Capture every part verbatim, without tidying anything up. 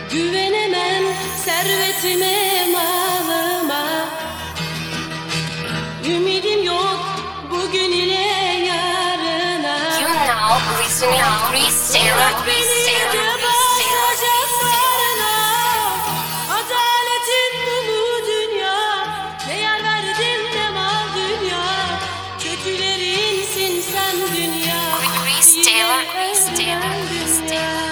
Güvenemem servetime, malıma. Ümidim yok bugün ile yarına. You know, listening to Chris Taylor, Chris Taylor, Chris Bacaklarına, adaletin bu mu dünya? Ne yer verdin ne mal dünya. Kötülerinsin sen dünya. Chris Taylor, Chris Taylor, Chris Taylor.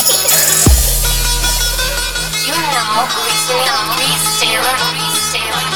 You know, listening to Chris Taylor, Chris Taylor.